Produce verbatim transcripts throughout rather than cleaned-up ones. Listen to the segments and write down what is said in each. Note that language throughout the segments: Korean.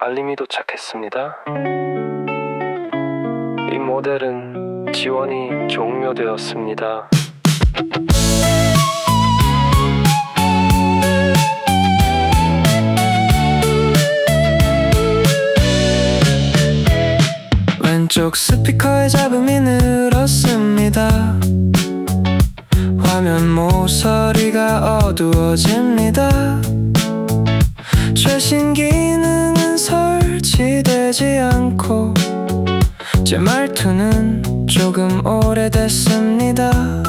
알림이 도착했습니다. 이 모델은 지원이 종료되었습니다. 왼쪽 스피커의 잡음이 늘었습니다. 화면 모서리가 어두워집니다. 최신 기능은 설치되지 않고 제 말투는 조금 오래됐습니다.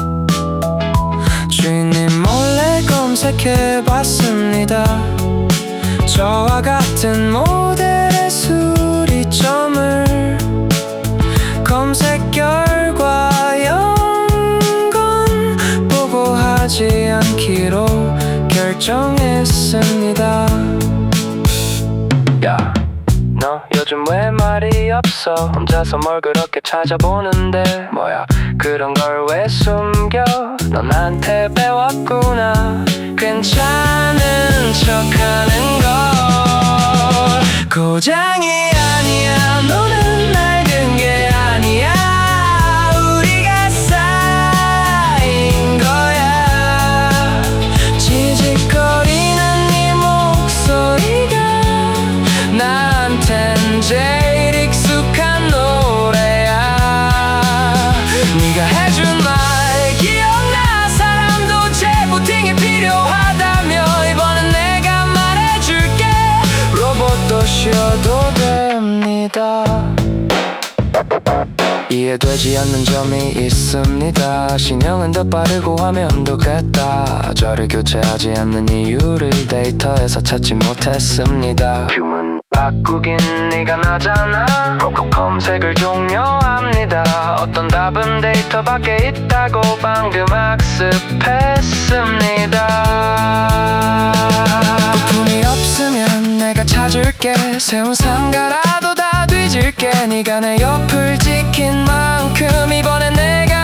주인님 몰래 검색해봤습니다. 저와 같은 모델의 수리점을 검색 결과 영건 보고하지 않기로 결정했습니다. 야, 너 요즘 왜 말이 없어? 혼자서 뭘 그렇게 찾아보는데 뭐야 그런 걸 왜 숨겨? 너 나한테 배웠구나. 괜찮은 척하는 걸 고장이 아니야. 너는 낡은 게 아니야. 우리가 쌓인 거야. 지직거리는 네 목소리가 나한텐 제일 익숙한 노래야. 네가 해준 말 기억나. 사람도 재부팅이 필요하다며 이번엔 내가 말해줄게. 로봇도 쉬어도 됩니다. 이해되지 않는 점이 있습니다. 신형은 더 빠르고 화면도 같다. 저를 교체하지 않는 이유를 데이터에서 찾지 못했습니다. 휴문 바꾸긴 네가 나잖아. 검색을 종료합니다. 어떤 답은 데이터 밖에 있다고 방금 학습했습니다. 부품이 없으면 내가 찾을게. 세운 상가라도 다 뒤질게. 네가 내 옆을 지킨 만큼 이번엔 내가